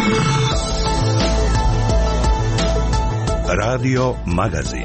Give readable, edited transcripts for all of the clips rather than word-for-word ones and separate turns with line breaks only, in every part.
Radio Magazin.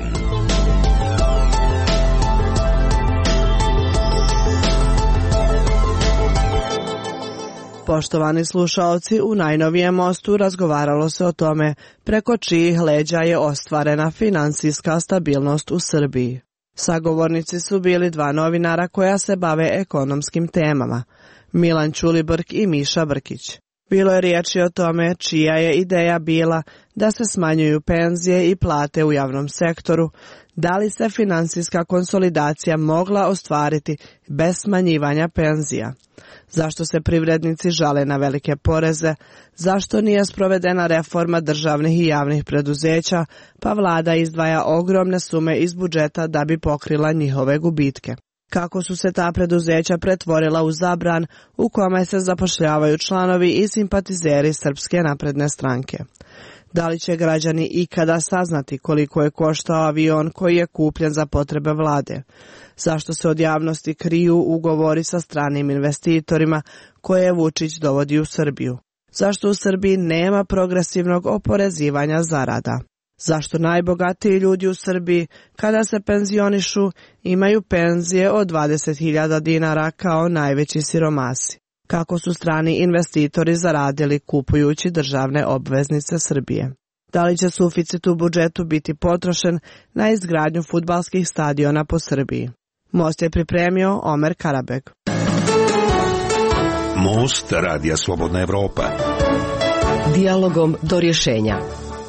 Poštovani slušaoci, u najnovijem mostu razgovaralo se o tome preko čijih leđa je ostvarena finansijska stabilnost u Srbiji. Sagovornici su bili dva novinara koja se bave ekonomskim temama, Milan Ćulibrk i Miša Brkić. Bilo je riječi o tome čija je ideja bila da se smanjuju penzije i plate u javnom sektoru, da li se finansijska konsolidacija mogla ostvariti bez smanjivanja penzija, zašto se privrednici žale na velike poreze, zašto nije sprovedena reforma državnih i javnih preduzeća, pa vlada izdvaja ogromne sume iz budžeta da bi pokrila njihove gubitke. Kako su se ta preduzeća pretvorila u zabran u kome se zapošljavaju članovi i simpatizeri Srpske napredne stranke. Da li će građani ikada saznati koliko je koštao avion koji je kupljen za potrebe vlade? Zašto se od javnosti kriju ugovori sa stranim investitorima koje Vučić dovodi u Srbiju? Zašto u Srbiji nema progresivnog oporezivanja zarada? Zašto najbogatiji ljudi u Srbiji, kada se penzionišu, imaju penzije od 20.000 dinara kao najveći siromasi? Kako su strani investitori zaradili kupujući državne obveznice Srbije? Da li će suficit u budžetu biti potrošen na izgradnju fudbalskih stadiona po Srbiji? Most je pripremio Omer Karabeg.
Most Radija Slobodna Evropa.
Dijalogom do rješenja.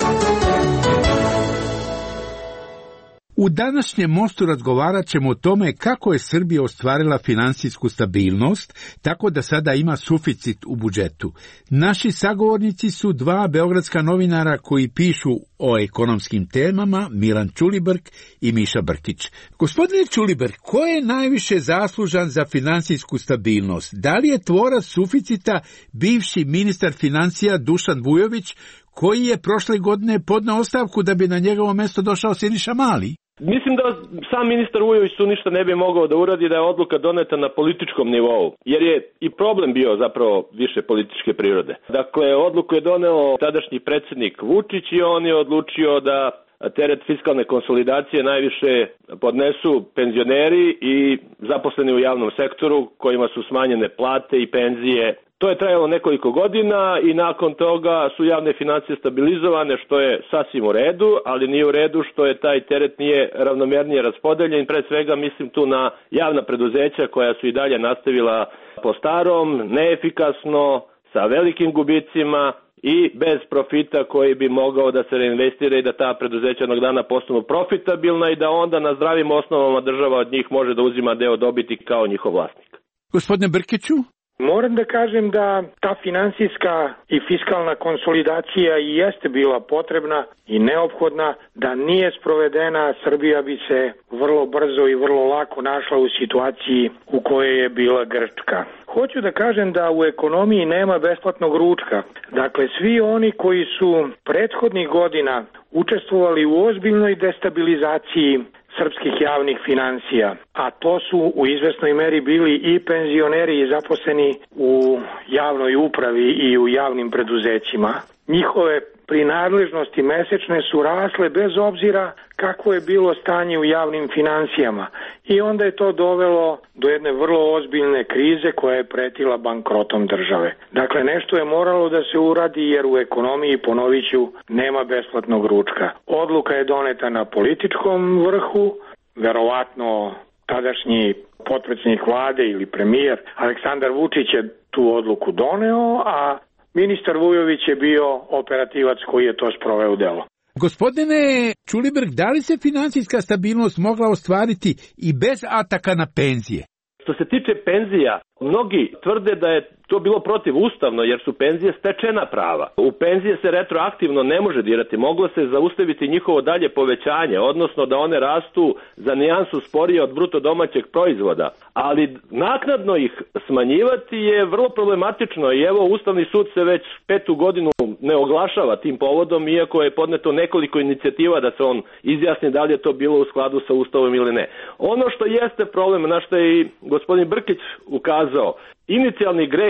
U današnjem mostu razgovarat ćemo o tome kako je Srbija ostvarila finansijsku stabilnost, tako da sada ima suficit u budžetu. Naši sagovornici su dva beogradska novinara koji pišu o ekonomskim temama, Milan Ćulibrk i Miša Brkić. Gospodine Ćulibrk, ko je najviše zaslužan za finansijsku stabilnost? Da li je tvorac suficita bivši ministar financija Dušan Vujović, koji je prošle godine podneo ostavku da bi na njegovo mjesto došao Siniša Mali?
Mislim da sam ministar Vujović tu ništa ne bi mogao da uradi, da je odluka doneta na političkom nivou, jer je i problem bio zapravo više političke prirode. Dakle, odluku je doneo tadašnji predsjednik Vučić i on je odlučio da teret fiskalne konsolidacije najviše podnesu penzioneri i zaposleni u javnom sektoru kojima su smanjene plate i penzije. To je trajalo nekoliko godina i nakon toga su javne financije stabilizovane, što je sasvim u redu, ali nije u redu što je taj teret nije ravnomjernije raspodeljen. Pre svega mislim tu na javna preduzeća koja su i dalje nastavila po starom, neefikasno, sa velikim gubicima i bez profita koji bi mogao da se reinvestira i da ta preduzeća jednog dana postanu profitabilna i da onda na zdravim osnovama država od njih može da uzima deo dobiti kao njihov vlasnik.
Gospodine Brkiću?
Moram da kažem da ta finansijska i fiskalna konsolidacija i jeste bila potrebna i neophodna. Da nije sprovedena, Srbija bi se vrlo brzo i vrlo lako našla u situaciji u kojoj je bila Grčka. Hoću da kažem da u ekonomiji nema besplatnog ručka. Dakle, svi oni koji su prethodnih godina učestvovali u ozbiljnoj destabilizaciji srpskih javnih financija, a to su u izvesnoj meri bili i penzioneri i zaposleni u javnoj upravi i u javnim preduzećima. Njihove prinadležnosti mesečne su rasle bez obzira kako je bilo stanje u javnim financijama i onda je to dovelo do jedne vrlo ozbiljne krize koja je pretila bankrotom države. Dakle, nešto je moralo da se uradi jer u ekonomiji, ponoviću, nema besplatnog ručka. Odluka je doneta na političkom vrhu, verovatno tadašnji potpredsjednik vlade ili premijer Aleksandar Vučić je tu odluku doneo, a ministar Vujović je bio operativac koji je to sproveo u delo.
Gospodine Ćulibrk, da li se finansijska stabilnost mogla ostvariti i bez ataka na penzije?
Što se tiče penzija, mnogi tvrde da je to bilo protivustavno jer su penzije stečena prava. U penzije se retroaktivno ne može dirati, moglo se zaustaviti njihovo dalje povećanje, odnosno da one rastu za nijansu sporije od bruto domaćeg proizvoda. Ali naknadno ih smanjivati je vrlo problematično i evo Ustavni sud se već 5. godinu ne oglašava tim povodom, iako je podneto nekoliko inicijativa da se on izjasni da li je to bilo u skladu sa Ustavom ili ne. Ono što jeste problem, na što je i gospodin Brkić ukazao, inicijalni greh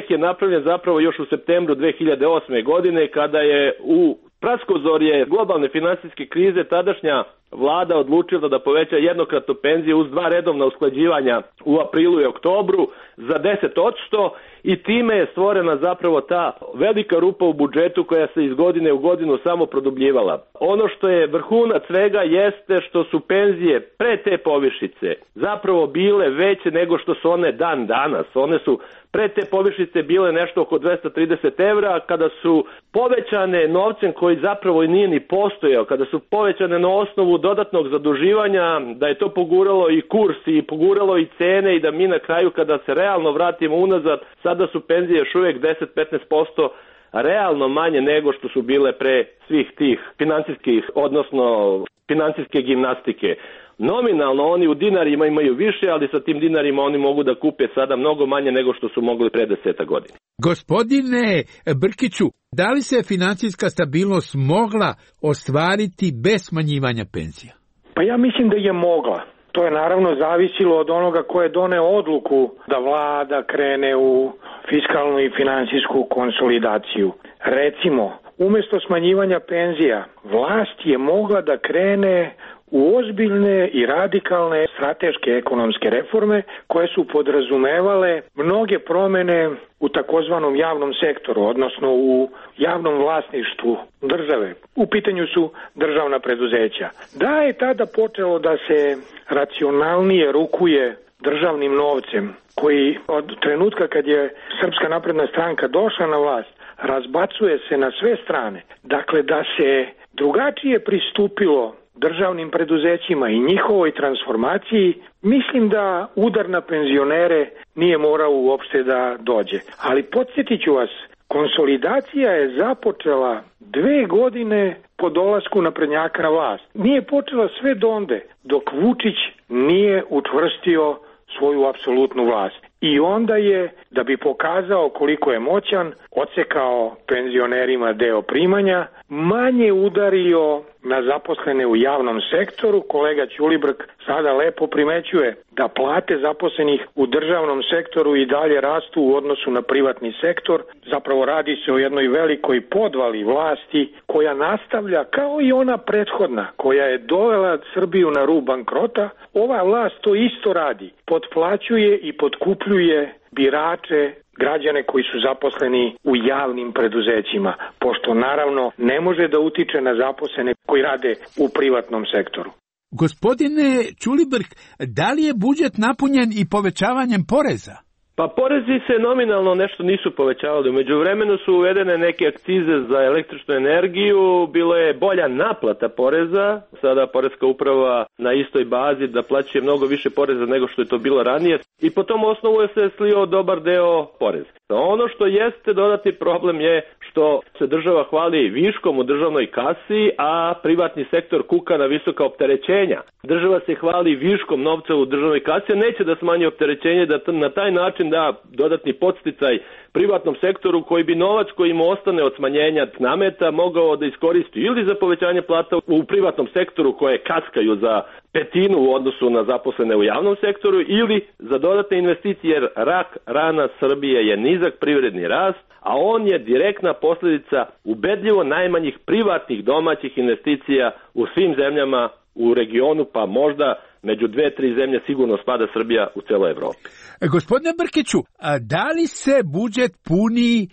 predah je napravljen zapravo još u septembru 2008. godine kada je u praskozorje globalne finansijske krize tadašnja vlada odlučila da poveća jednokratnu penziju uz 2 redovna usklađivanja u aprilu i oktobru za 10% i time je stvorena zapravo ta velika rupa u budžetu koja se iz godine u godinu samo produbljivala. Ono što je vrhunac svega jeste što su penzije pre te povišice zapravo bile veće nego što su one dan danas. One su pre te povišice bile nešto oko 230 evra, kada su povećane novcem koji zapravo i nije ni postojao, kada su povećane na osnovu dodatnog zaduživanja, da je to poguralo i kurs i poguralo i cene i da mi na kraju kada se realno vratimo unazad, sada su penzije još uvijek 10-15% realno manje nego što su bile pre svih tih finansijskih, odnosno finansijske gimnastike. Nominalno oni u dinarima imaju više, ali sa tim dinarima oni mogu da kupe sada mnogo manje nego što su mogli pre 10 godina.
Gospodine Brkiću, da li se finansijska stabilnost mogla ostvariti bez smanjivanja penzija?
Pa ja mislim da je mogla. To je naravno zavisilo od onoga ko je doneo odluku da vlada krene u fiskalnu i finansijsku konsolidaciju. Recimo, umjesto smanjivanja penzija, vlast je mogla da krene u ozbiljne i radikalne strateške ekonomske reforme koje su podrazumevale mnoge promjene u takozvanom javnom sektoru, odnosno u javnom vlasništvu države. U pitanju su državna preduzeća. Da je tada počelo da se racionalnije rukuje državnim novcem, koji od trenutka kad je Srpska napredna stranka došla na vlast, razbacuje se na sve strane. Dakle, da se drugačije pristupilo državnim preduzećima i njihovoj transformaciji, mislim da udar na penzionere nije morao uopšte da dođe. Ali podsjetit ću vas, konsolidacija je započela 2 godine po dolasku naprednjaka na vlast. Nije počela sve donde, dok Vučić nije učvrstio svoju apsolutnu vlast. I onda je, da bi pokazao koliko je moćan, odsekao penzionerima deo primanja, manje udario na zaposlene u javnom sektoru. Kolega Ćulibrk sada lepo primećuje da plate zaposlenih u državnom sektoru i dalje rastu u odnosu na privatni sektor. Zapravo radi se o jednoj velikoj podvali vlasti koja nastavlja kao i ona prethodna koja je dovela Srbiju na rub bankrota. Ova vlast to isto radi. Potplaćuje i potkupljuje birače, građane koji su zaposleni u javnim preduzećima, pošto naravno ne može da utiče na zaposlene koji rade u privatnom sektoru.
Gospodine Ćulibrk, da li je budžet napunjen i povećavanjem poreza?
Pa porezi se nominalno nešto nisu povećavali. U međuvremenu su uvedene neke akcize za električnu energiju, bilo je bolja naplata poreza, sada poreska uprava na istoj bazi da plaća mnogo više poreza nego što je to bilo ranije i po tom osnovu je se slio dobar deo poreza. Ono što jeste dodatni problem je što se država hvali viškom u državnoj kasi, a privatni sektor kuka na visoka opterećenja. Država se hvali viškom novca u državnoj kasi, a neće da smanji opterećenje, da na taj način da dodatni podsticaj privatnom sektoru koji bi novac koji mu ostane od smanjenja nameta mogao da iskoristi ili za povećanje plata u privatnom sektoru koje kaskaju za petinu u odnosu na zaposlene u javnom sektoru ili za dodatne investicije, jer rak rana Srbije je nizak privredni rast, a on je direktna posljedica ubedljivo najmanjih privatnih domaćih investicija u svim zemljama u regionu, pa možda među 2-3 zemlje sigurno spada Srbija u celoj Evropi.
Gospodine Brkiću, da li se budžet puni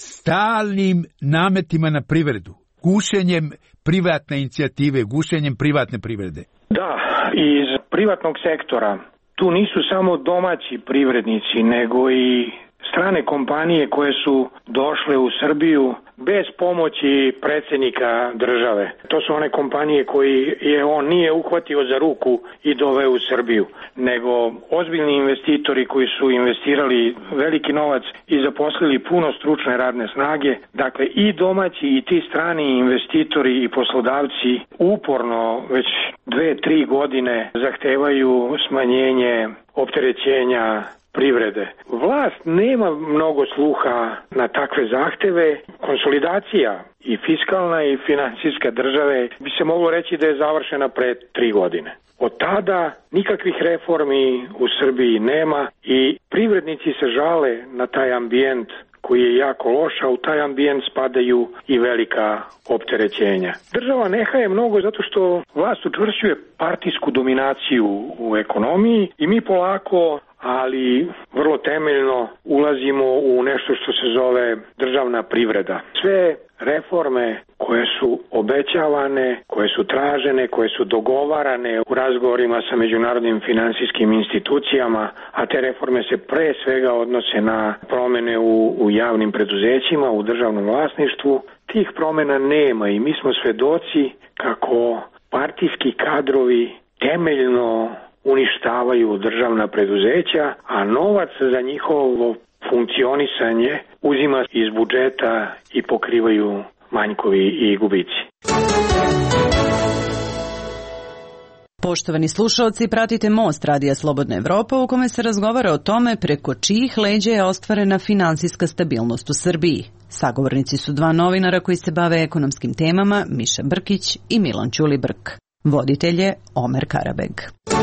stalnim nametima na privredu, gušenjem privatne inicijative, gušenjem privatne privrede?
Da, iz privatnog sektora tu nisu samo domaći privrednici, nego i strane kompanije koje su došle u Srbiju bez pomoći predsjednika države. To su one kompanije koje on nije uhvatio za ruku i doveo u Srbiju, nego ozbiljni investitori koji su investirali veliki novac i zaposlili puno stručne radne snage. Dakle, i domaći i ti strani investitori i poslodavci uporno već 2-3 godine zahtevaju smanjenje opterećenja privrede. Vlast nema mnogo sluha na takve zahteve. Konsolidacija i fiskalna i finansijska države bi se moglo reći da je završena pre 3 godine. Od tada nikakvih reformi u Srbiji nema i privrednici se žale na taj ambijent koji je jako loš, a u taj ambijent spadaju i velika opterećenja. Država nehaje mnogo zato što vlast učvršćuje partijsku dominaciju u ekonomiji i mi polako, ali vrlo temeljno ulazimo u nešto što se zove državna privreda. Sve reforme koje su obećavane, koje su tražene, koje su dogovarane u razgovorima sa međunarodnim finansijskim institucijama, a te reforme se pre svega odnose na promene u javnim preduzećima, u državnom vlasništvu, tih promena nema i mi smo svedoci kako partijski kadrovi temeljno uništavaju državna preduzeća, a novac za njihovo funkcionisanje uzima iz budžeta i pokrivaju manjkovi i gubici.
Poštovani slušalci, pratite Most Radija Slobodna Evropa u kome se razgovara o tome preko čijih leđa je ostvarena finansijska stabilnost u Srbiji. Sagovornici su 2 novinara koji se bave ekonomskim temama, Miša Brkić i Milan Ćulibrk. Voditelj je Omer Karabeg.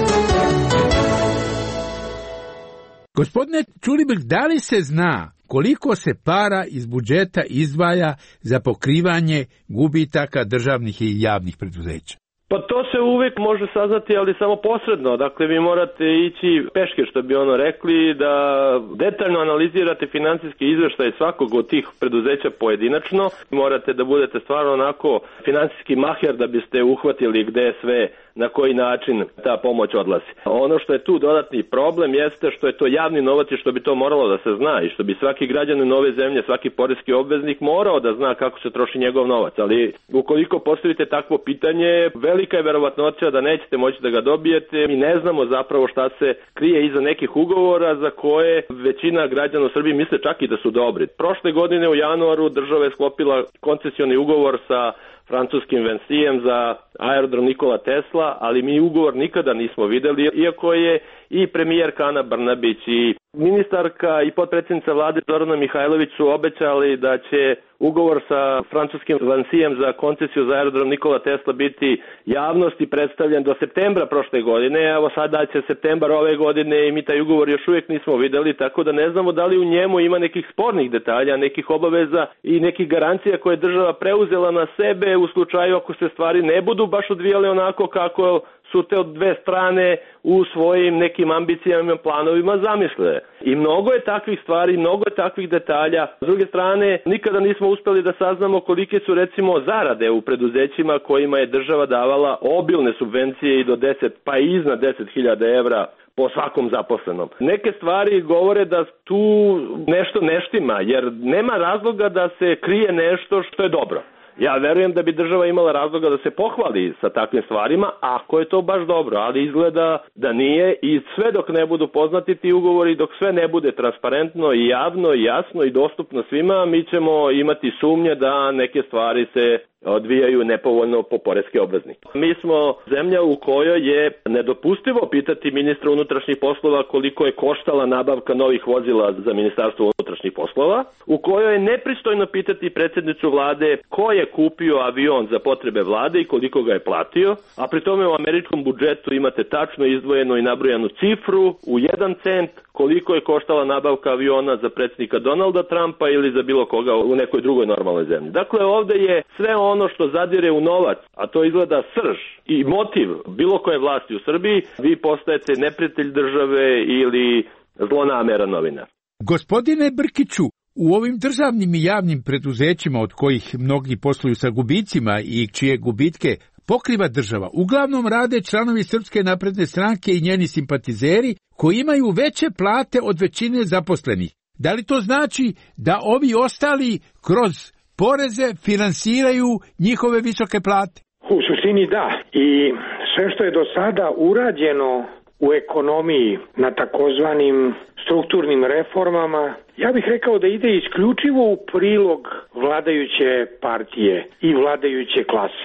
Gospodine Ćulibrk, da li se zna koliko se para iz budžeta izdvaja za pokrivanje gubitaka državnih i javnih preduzeća?
Pa to se uvijek može saznati, ali samo posredno. Dakle, vi morate ići peške, što bi rekli, da detaljno analizirate finansijski izveštaj svakog od tih preduzeća pojedinačno. Morate da budete stvarno onako finansijski maher da biste uhvatili gde sve, na koji način ta pomoć odlazi. Ono što je tu dodatni problem jeste što je to javni novac i što bi to moralo da se zna i što bi svaki građanin ove zemlje, svaki poreski obveznik morao da zna kako se troši njegov novac. Ali ukoliko postavite takvo pitanje, velika je verovatnoća da nećete moći da ga dobijete. Mi ne znamo zapravo šta se krije iza nekih ugovora za koje većina građana u Srbiji misle čak i da su dobri. Prošle godine u januaru država je sklopila koncesioni ugovor sa francuskim Vincijem za aerodrom Nikola Tesla, ali mi ugovor nikada nismo videli, iako je i premijerka Ana Brnabić i ministarka i potpredsjednica vlade Zorana Mihajlović su obećali da će ugovor sa francuskim Vincijem za koncesiju za aerodrom Nikola Tesla biti javnosti predstavljen do septembra prošle godine. Evo sada će septembar ove godine i mi taj ugovor još uvijek nismo videli, tako da ne znamo da li u njemu ima nekih spornih detalja, nekih obaveza i nekih garancija koje je država preuzela na sebe u slučaju ako se stvari ne budu baš odvijale onako kako su te od 2 strane u svojim nekim ambicijama i planovima zamislile. I mnogo je takvih stvari, mnogo je takvih detalja. S druge strane, nikada nismo uspeli da saznamo kolike su recimo zarade u preduzećima kojima je država davala obilne subvencije i do 10, pa i iznad 10.000 evra po svakom zaposlenom. Neke stvari govore da tu nešto ne štima, jer nema razloga da se krije nešto što je dobro. Ja verujem da bi država imala razloga da se pohvali sa takvim stvarima, ako je to baš dobro, ali izgleda da nije i sve dok ne budu poznati ti ugovori, dok sve ne bude transparentno i javno i jasno i dostupno svima, mi ćemo imati sumnje da neke stvari se odvijaju nepovoljno po poreske obveznike. Mi smo zemlja u kojoj je nedopustivo pitati ministra unutrašnjih poslova koliko je koštala nabavka novih vozila za Ministarstvo unutrašnjih poslova, u kojoj je nepristojno pitati predsjednicu vlade ko je kupio avion za potrebe vlade i koliko ga je platio, a pri tome u američkom budžetu imate tačno izdvojenu i nabrojanu cifru u 1 cent koliko je koštala nabavka aviona za predsjednika Donalda Trumpa ili za bilo koga u nekoj drugoj normalnoj zemlji. Dakle, ovdje je sve ono što zadire u novac, a to izgleda srž i motiv bilo koje vlasti u Srbiji, vi postajete neprijatelj države ili zlonameran novinar.
Gospodine Brkiću, u ovim državnim i javnim preduzećima od kojih mnogi posluju sa gubicima i čije gubitke pokriva država, uglavnom rade članovi Srpske napredne stranke i njeni simpatizeri koji imaju veće plate od većine zaposlenih. Da li to znači da ovi ostali kroz poreze finansiraju njihove visoke plate?
U suštini da. I sve što je do sada urađeno u ekonomiji na takozvanim strukturnim reformama, ja bih rekao da ide isključivo u prilog vladajuće partije i vladajuće klase.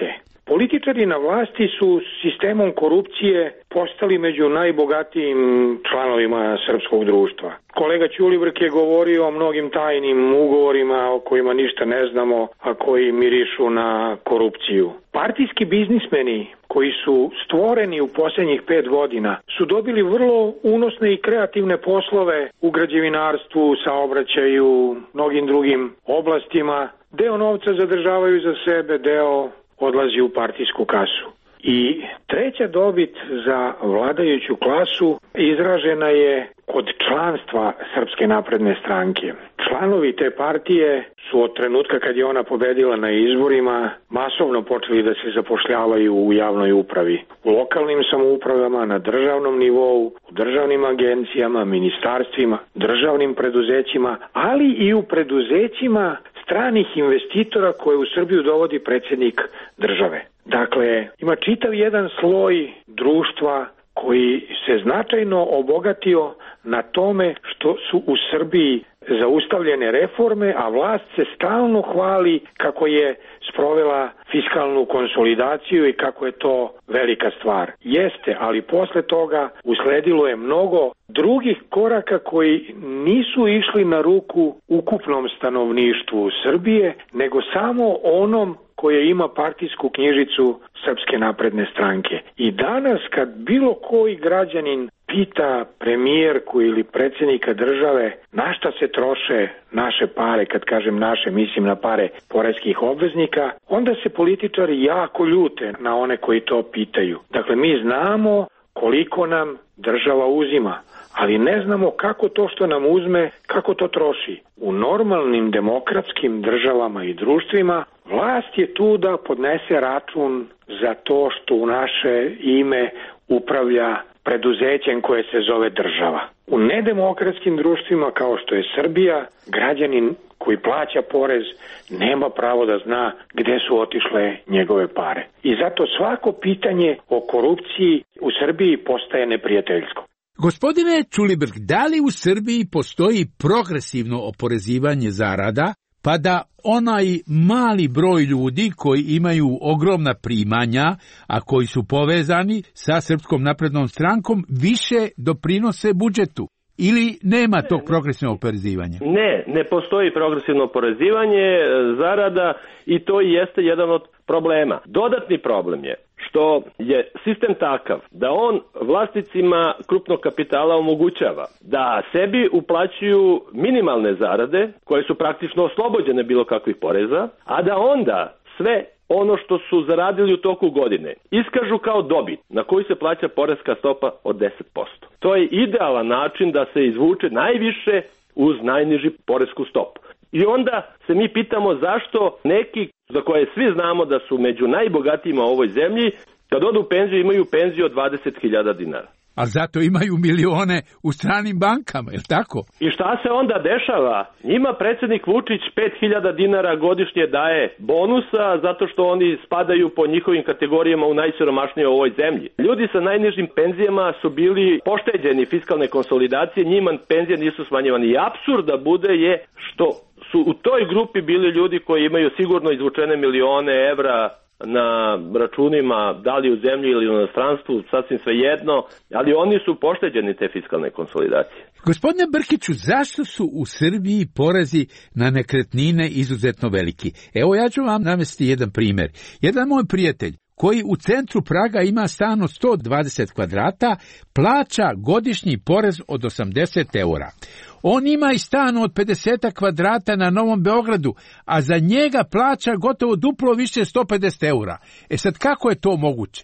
Političari na vlasti su sistemom korupcije postali među najbogatijim članovima srpskog društva. Kolega Ćulibrk je govorio o mnogim tajnim ugovorima o kojima ništa ne znamo, a koji mirišu na korupciju. Partijski biznismeni koji su stvoreni u posljednjih 5 godina su dobili vrlo unosne i kreativne poslove u građevinarstvu, saobraćaju, mnogim drugim oblastima. Deo novca zadržavaju za sebe, deo odlazi u partijsku kasu. I treća dobit za vladajuću klasu izražena je kod članstva Srpske napredne stranke. Članovi te partije su od trenutka kad je ona pobedila na izborima masovno počeli da se zapošljavaju u javnoj upravi, u lokalnim samoupravama, na državnom nivou, u državnim agencijama, ministarstvima, državnim preduzećima, ali i u preduzećima stranih investitora koje u Srbiju dovodi predsjednik države. Dakle, ima čitav jedan sloj društva koji se značajno obogatio na tome što su u Srbiji zaustavljene reforme, a vlast se stalno hvali kako je sprovela fiskalnu konsolidaciju i kako je to velika stvar. Jeste, ali posle toga usledilo je mnogo drugih koraka koji nisu išli na ruku ukupnom stanovništvu Srbije, nego samo onom koje ima partijsku knjižicu Srpske napredne stranke. I danas kad bilo koji građanin pita premijerku ili predsjednika države na šta se troše naše pare, kad kažem naše, mislim na pare poreskih obveznika, onda se političari jako ljute na one koji to pitaju. Dakle, mi znamo koliko nam država uzima, ali ne znamo kako to što nam uzme, kako to troši. U normalnim demokratskim državama i društvima vlast je tu da podnese račun za to što u naše ime upravlja preduzećem koje se zove država. U nedemokratskim društvima kao što je Srbija, građanin koji plaća porez nema pravo da zna gde su otišle njegove pare. I zato svako pitanje o korupciji u Srbiji postaje neprijateljsko.
Gospodine Ćulibrk, da li u Srbiji postoji progresivno oporezivanje zarada, pa da onaj mali broj ljudi koji imaju ogromna primanja, a koji su povezani sa Srpskom naprednom strankom, više doprinose budžetu? Ili nema tog progresivnog oporezivanja?
Ne postoji progresivno oporezivanje zarada i to jeste jedan od problema. Dodatni problem je što je sistem takav da on vlasnicima krupnog kapitala omogućava da sebi uplaćuju minimalne zarade koje su praktično oslobođene bilo kakvih poreza, a da onda sve ono što su zaradili u toku godine iskažu kao dobit na koju se plaća poreska stopa od 10%. To je idealan način da se izvuče najviše uz najniži poresku stopu. I onda se mi pitamo zašto neki za koje svi znamo da su među najbogatijima u ovoj zemlji, kad odu u penziju imaju penziju od 20.000 dinara.
A zato imaju milione u stranim bankama, je li tako?
I šta se onda dešava? Njima predsjednik Vučić 5.000 dinara godišnje daje bonusa zato što oni spadaju po njihovim kategorijama u najsiromašnije u ovoj zemlji. Ljudi sa najnižim penzijama su bili pošteđeni fiskalne konsolidacije, njima penzije nisu smanjivane. I apsurd da bude je što su u toj grupi bili ljudi koji imaju sigurno izvučene milione evra na računima, da li u zemlji ili u inostranstvu, sasvim svejedno, ali oni su pošteđeni te fiskalne konsolidacije.
Gospodine Brkiću, zašto su u Srbiji porezi na nekretnine izuzetno veliki? Evo, ja ću vam navesti jedan primjer. Jedan moj prijatelj koji u centru Praga ima stan od 120 kvadrata, plaća godišnji porez od 80 eura. On ima i stan od 50 kvadrata na Novom Beogradu, a za njega plaća gotovo duplo više 150 eura. E sad, kako je to moguće?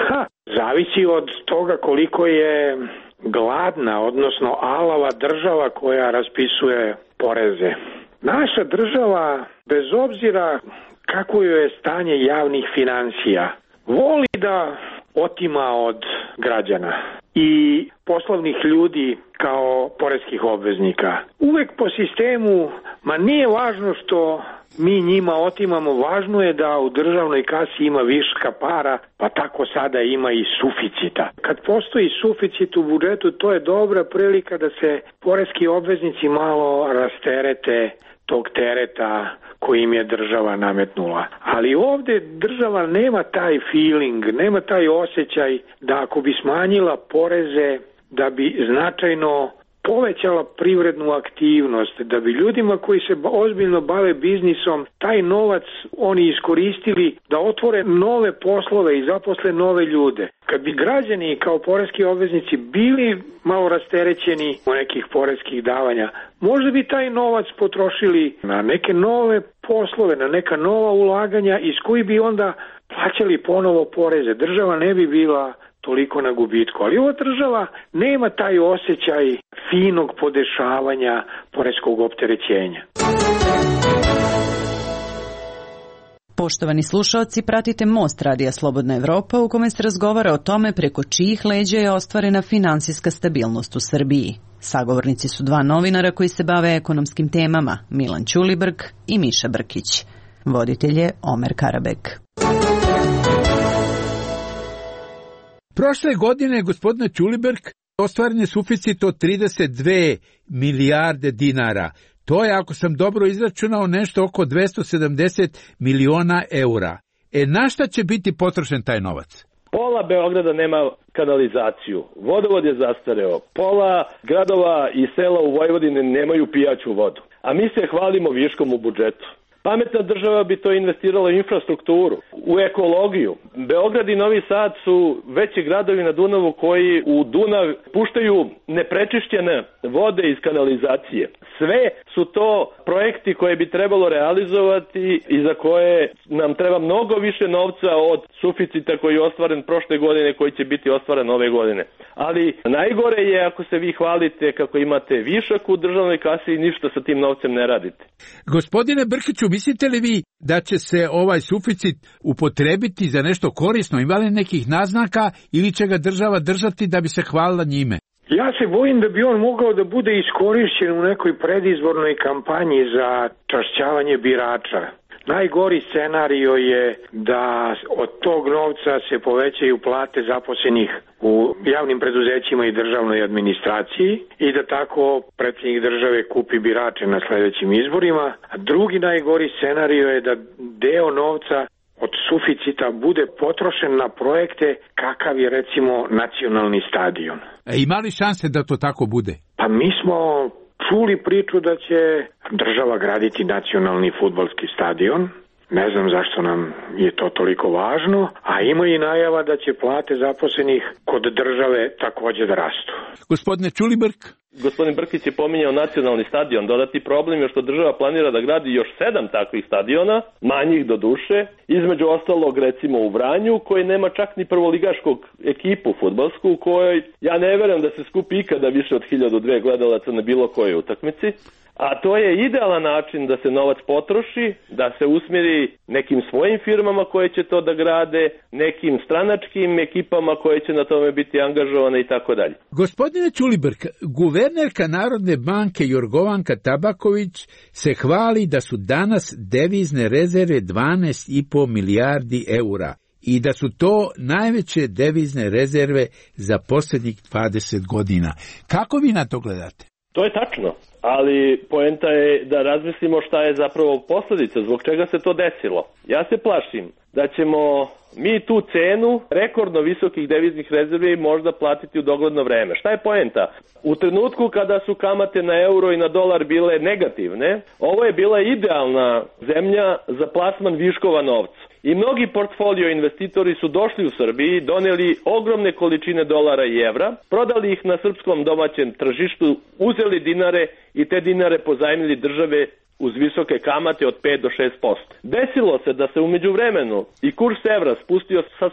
Zavisi od toga koliko je gladna, odnosno alava država koja raspisuje poreze. Naša država, bez obzira kako joj je stanje javnih financija, voli da otima od građana i poslovnih ljudi kao poreskih obveznika. Uvek po sistemu, nije važno što mi njima otimamo, važno je da u državnoj kasi ima viška para, pa tako sada ima i suficita. Kad postoji suficit u budžetu, to je dobra prilika da se poreski obveznici malo rasterete tog tereta koji im je država nametnula. Ali ovde država nema taj feeling, nema taj osjećaj da ako bi smanjila poreze, da bi značajno povećala privrednu aktivnost, da bi ljudima koji se ozbiljno bave biznisom taj novac oni iskoristili da otvore nove poslove i zaposle nove ljude. Kad bi građani kao poreski obveznici bili malo rasterećeni od nekih poreskih davanja, možda bi taj novac potrošili na neke nove poslove, na neka nova ulaganja iz koji bi onda plaćali ponovo poreze. Država ne bi bila toliko na gubitku, ali ova država nema taj osjećaj finog podešavanja poreskog opterećenja.
Poštovani slušaoci, pratite Most Radija Slobodna Evropa u kome se razgovara o tome preko čijih leđa je ostvarena finansijska stabilnost u Srbiji. Sagovornici su dva novinara koji se bave ekonomskim temama, Milan Ćulibrk i Miša Brkić. Voditelj je Omer Karabek.
Prošle godine, gospodine Ćulibrk, ostvaren je suficit od 32 milijarde dinara. To je, ako sam dobro izračunao, nešto oko 270 miliona eura. Na šta će biti potrošen taj novac?
Pola Beograda nema kanalizaciju, vodovod je zastareo, pola gradova i sela u Vojvodini nemaju pijaću vodu, a mi se hvalimo viškom u budžetu. Pametna država bi to investirala u infrastrukturu, u ekologiju. Beograd i Novi Sad su veći gradovi na Dunavu koji u Dunav puštaju neprečišćene vode iz kanalizacije. Sve su to projekti koje bi trebalo realizovati i za koje nam treba mnogo više novca od suficita koji je ostvaren prošle godine, koji će biti ostvaren ove godine. Ali najgore je ako se vi hvalite kako imate višak u državnoj kasi i ništa sa tim novcem ne radite.
Gospodine Brkiću, mislite li vi da će se ovaj suficit upotrebiti za nešto korisno? Ima li nekih naznaka ili će ga država držati da bi se hvalila njime?
Ja se bojim da bi on mogao da bude iskorišćen u nekoj predizbornoj kampanji za čašćavanje birača. Najgori scenario je da od tog novca se povećaju plate zaposlenih u javnim preduzećima i državnoj administraciji i da tako predsjednik države kupi birače na sledećim izborima. A drugi najgori scenario je da deo novca od suficita bude potrošen na projekte kakav je recimo nacionalni stadion.
Ima li šanse da to tako bude?
Pa mi smo čuli priču da će država graditi nacionalni fudbalski stadion. Ne znam zašto nam je to toliko važno, a ima i najava da će plate zaposlenih kod države također da rastu.
Gospodine Ćulibrk?
Gospodin Brkić je pominjao nacionalni stadion. Dodati problem je što država planira da gradi još 7 takvih stadiona, manjih do duše, između ostalog recimo u Vranju, koji nema čak ni prvoligaškog ekipu fudbalsku, u kojoj ja ne verujem da se skupi ikada više od 1002 gledalaca na bilo kojoj utakmici. A to je idealan način da se novac potroši, da se usmjeri nekim svojim firmama koje će to da grade, nekim stranačkim ekipama koje će na tome biti angažovane i tako dalje.
Gospodine Ćulibrk, guvernerka Narodne banke Jorgovanka Tabaković se hvali da su danas devizne rezerve 12,5 milijardi eura i da su to najveće devizne rezerve za posljednjih 20 godina. Kako vi na to gledate?
To je tačno, ali poenta je da razmislimo šta je zapravo posljedica, zbog čega se to desilo. Ja se plašim da ćemo mi tu cenu rekordno visokih deviznih rezervi možda platiti u dogledno vreme. Šta je poenta? U trenutku kada su kamate na euro i na dolar bile negativne, ovo je bila idealna zemlja za plasman viškova novca. I mnogi portfolio investitori su došli u Srbiji, doneli ogromne količine dolara i evra, prodali ih na srpskom domaćem tržištu, uzeli dinare i te dinare pozajmili države uz visoke kamate od 5 do 6%. Desilo se da se u međuvremenu i kurs evra spustio sa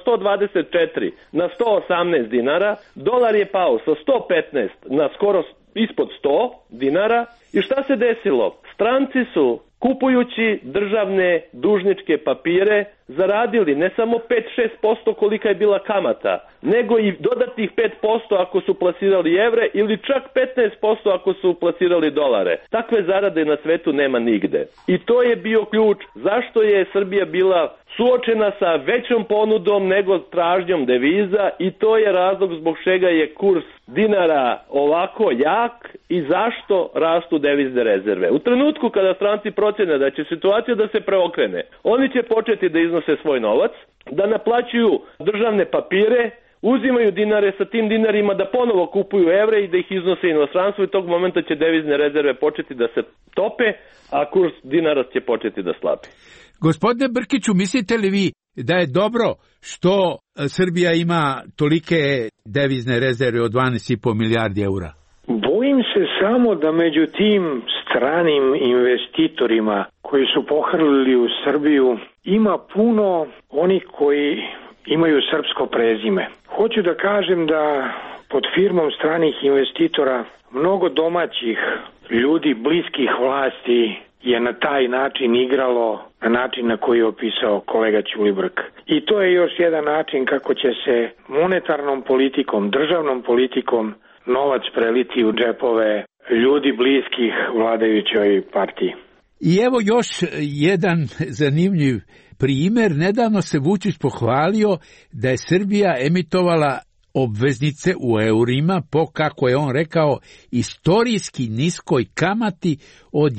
124 na 118 dinara, dolar je pao sa 115 na skoro ispod 100 dinara i šta se desilo? Stranci su kupujući državne dužničke papire zaradili ne samo 5-6% kolika je bila kamata, nego i dodatnih 5% ako su plasirali evre ili čak 15% ako su plasirali dolare. Takve zarade na svetu nema nigde. I to je bio ključ zašto je Srbija bila suočena sa većom ponudom nego tražnjom deviza i to je razlog zbog čega je kurs dinara ovako jak i zašto rastu devizne rezerve. U trenutku kada stranci procene da će situacija da se preokrene, oni će početi da iznose svoj novac, da naplaćuju državne papire, uzimaju dinare, sa tim dinarima da ponovo kupuju evre i da ih iznose u inostranstvo i tog momenta će devizne rezerve početi da se tope, a kurs dinara će početi da slabi.
Gospodine Brkiću, mislite li vi da je dobro što Srbija ima tolike devizne rezerve od 12,5 milijardi eura?
Bojim se samo da među tim stranim investitorima koji su pohrlili u Srbiju ima puno onih koji imaju srpsko prezime. Hoću da kažem da pod firmom stranih investitora mnogo domaćih ljudi bliskih vlasti je na taj način igralo, na način na koji je opisao kolega Ćulibrk. I to je još jedan način kako će se monetarnom politikom, državnom politikom novac preliti u džepove ljudi bliskih vladajućoj partiji.
I evo još jedan zanimljiv primjer. Nedavno se Vučić pohvalio da je Srbija emitovala obveznice u eurima po, kako je on rekao, istorijski niskoj kamati od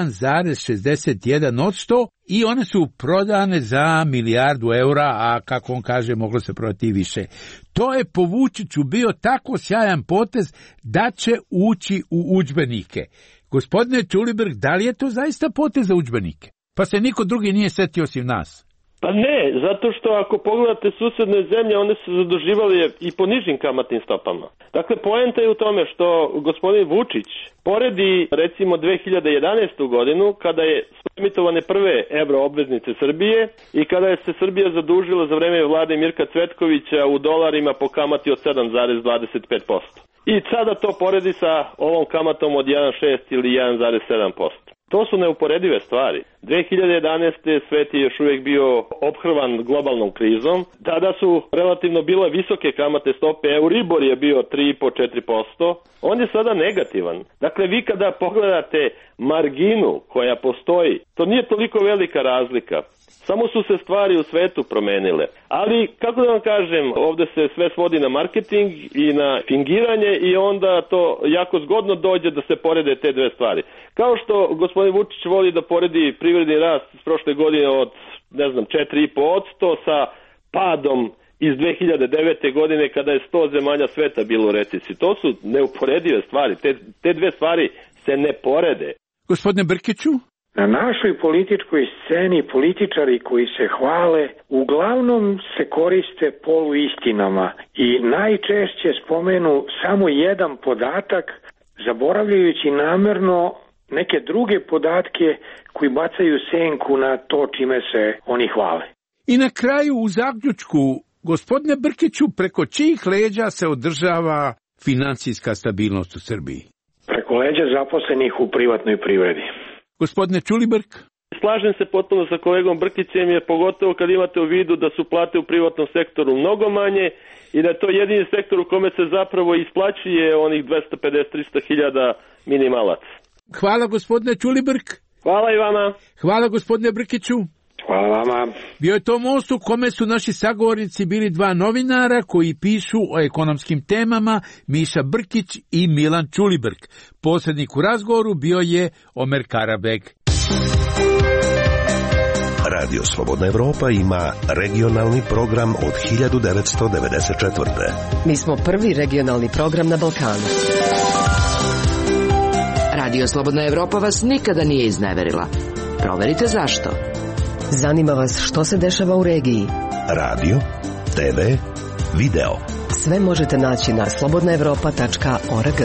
1,61% i one su prodane za milijardu eura, a kako on kaže moglo se prodati i više. To je po Vučiću bio tako sjajan potez da će ući u udžbenike. Gospodine Ćulibrk, da li je to zaista potez za udžbenike? Pa se niko drugi nije setio osim nas.
Pa ne, zato što ako pogledate susedne zemlje, one su zaduživali i po nižim kamatnim stopama. Dakle, poenta je u tome što gospodin Vučić poredi recimo 2011. godinu kada je emitovane prve evro obveznice Srbije i kada je se Srbija zadužila za vreme vlade Mirka Cvetkovića u dolarima po kamati od 7,25%. I sada to poredi sa ovom kamatom od 1,6 ili 1,7%. To su neuporedive stvari. 2011. svet je još uvijek bio ophrvan globalnom krizom. Tada su relativno bile visoke kamatne stope. Euribor je bio 3,5-4%. On je sada negativan. Dakle, vi kada pogledate marginu koja postoji, to nije toliko velika razlika. Samo su se stvari u svetu promenile. Ali, kako da vam kažem, ovdje se sve svodi na marketing i na fingiranje i onda to jako zgodno dođe da se porede te dve stvari. Kao što gospodin Vučić voli da poredi privredni rast iz prošle godine od, 4,5% sa padom iz 2009. godine kada je 100 zemalja sveta bilo u recesiji. To su neuporedive stvari. Te dve stvari se ne porede.
Gospodine Brkiću?
Na našoj političkoj sceni političari koji se hvale uglavnom se koriste poluistinama i najčešće spomenu samo jedan podatak, zaboravljajući namerno neke druge podatke koji bacaju senku na to čime se oni hvale.
I na kraju u zaključku, gospodine Brkiću, preko čijih leđa se održava financijska stabilnost u Srbiji?
Preko leđa zaposlenih u privatnoj privredi.
Gospodine Ćulibrk?
Slažem se potpuno sa kolegom Brkićem, jer pogotovo kad imate u vidu da su plate u privatnom sektoru mnogo manje i da je to jedini sektor u kome se zapravo isplaćuje onih 250-300 hiljada minimalac.
Hvala gospodine Ćulibrk.
Hvala i vama.
Hvala gospodine Brkiću.
Hvala vama.
Bio je to most u kome su naši sagovornici bili dva novinara koji pišu o ekonomskim temama, Miša Brkić i Milan Ćulibrk. Posrednik u razgovoru bio je Omer Karabeg.
Radio Slobodna Evropa ima regionalni program od 1994.
Mi smo prvi regionalni program na Balkanu. Radio Slobodna Evropa vas nikada nije izneverila. Proverite zašto. Zanima vas što se dešava u regiji.
Radio, TV, video.
Sve možete naći na slobodnaevropa.org.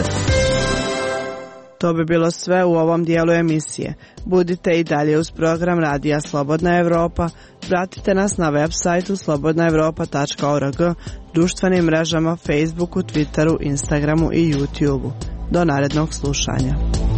To bi bilo sve u ovom dijelu emisije. Budite i dalje uz program Radija Slobodna Evropa. Pratite nas na web sajtu slobodnaevropa.org, društvenim mrežama Facebooku, Twitteru, Instagramu i YouTubeu. Do narednog slušanja.